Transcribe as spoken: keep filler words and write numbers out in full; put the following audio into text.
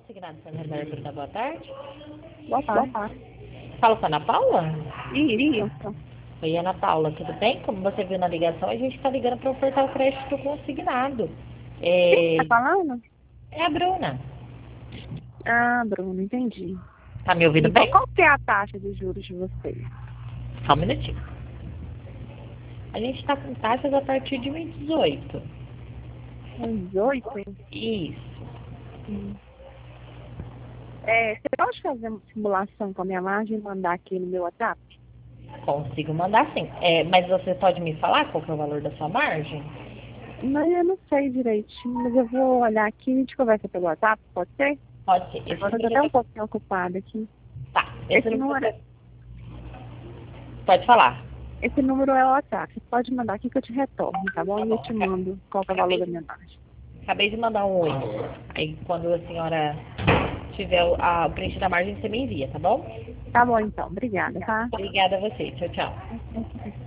Consignado Santander, Bruna, boa tarde. Boa tarde. Boa tarde. Fala com a Ana Paula? Isso. Oi, Ana Paula, tudo bem? Como você viu na ligação, a gente está ligando para ofertar o crédito consignado. É... Tá falando? é a Bruna. Ah, Bruno, entendi. Tá me ouvindo E bem? qual que é a taxa de juros de vocês? Só um minutinho. A gente está com taxas a partir de um e dezoito. dezoito? Isso. Hum. É, você pode fazer uma simulação com a minha margem e mandar aqui no meu WhatsApp? Consigo mandar sim. É, mas você pode me falar qual que é o valor da sua margem? Mas eu não sei direitinho, mas eu vou olhar aqui e a gente conversa pelo WhatsApp, pode ser? Pode ser. Esse Agora eu tô número... até um pouquinho ocupada aqui. Tá. Esse, Esse número... número, Pode falar. esse número é o WhatsApp. Você pode mandar aqui que eu te retorno, tá bom? E eu te mando qual que é o valor da minha margem. Acabei de mandar um oi. Aí quando a senhora tiver o, a, o preenche da margem, você me envia, tá bom? Tá bom então, obrigada, tá? Obrigada a você. Tchau, tchau.